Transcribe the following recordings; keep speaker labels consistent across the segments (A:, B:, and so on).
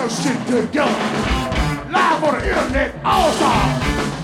A: your shit together. Live on the internet, all stars.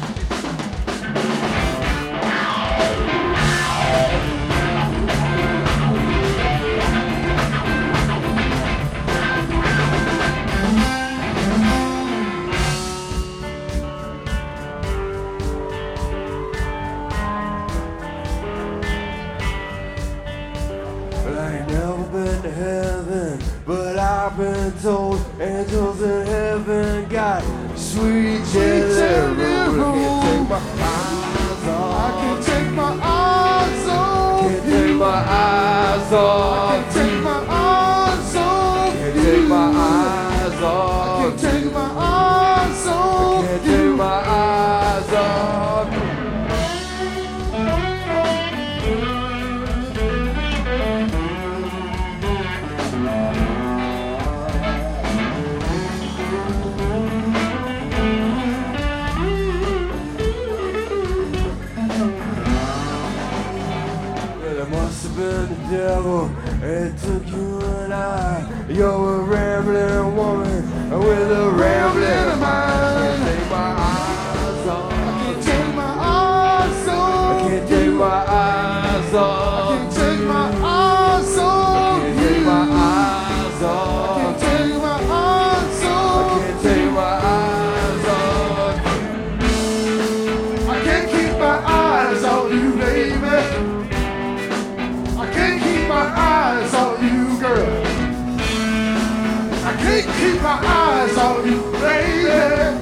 B: I've been told angels in heaven got sweet jelly roll. I can't take my eyes off. Can't take my eyes off. Can't take my eyes off. Can't take my eyes off. Can't take my eyes off. Can't take my eyes off. The devil, it took you and I. You're a rambling woman with a rambling mind. I can't take my eyes off. I can't take my eyes off. I can't take my eyes off. I can't take my eyes off. I can't take my eyes off. I can't take my eyes off. I can't take my eyes off. I can't keep my eyes on you, baby. My eyes on you, girl. I can't keep my eyes on you, baby.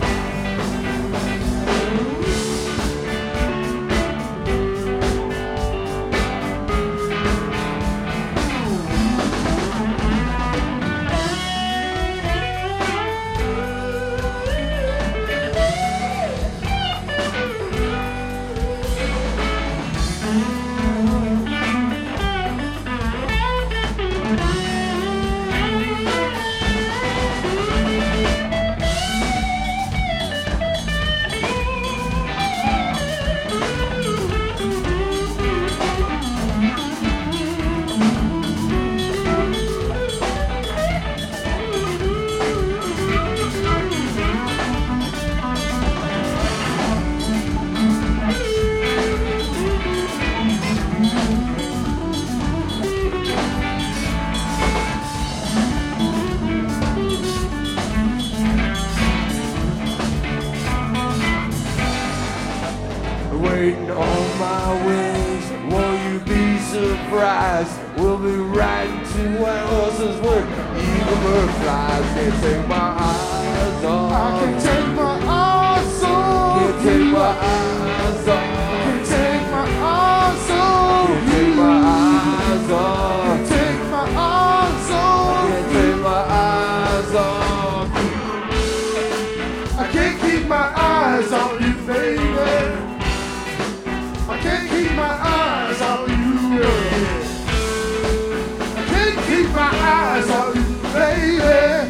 B: Waiting on my wings, won't you be surprised? We'll be riding to white horses where eagle bird flies. Can't take my eyes off. I can't take my eyes off. Can't take my eyes off. Can't take my eyes off. Can't take my eyes off. Can't take my eyes off. Can't take my eyes off. I can't keep my eyes on you, baby. I can't keep my eyes on you, I can't keep my eyes on you, baby.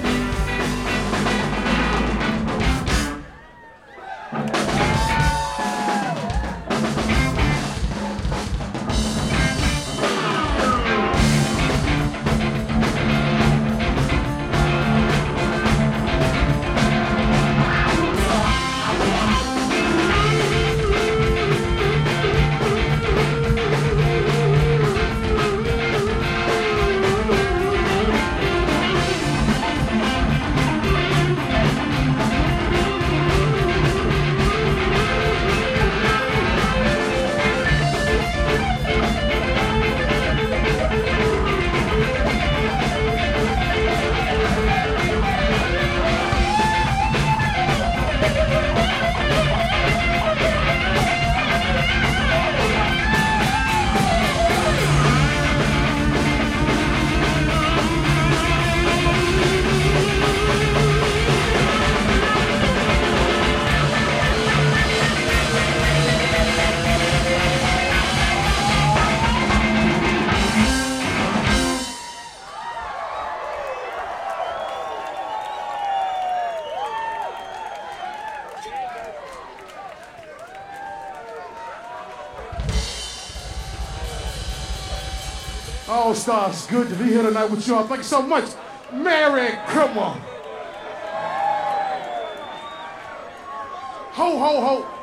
B: All Stars, good to be here tonight with y'all. Thank you so much. Merry, come on.
A: Ho, ho, ho.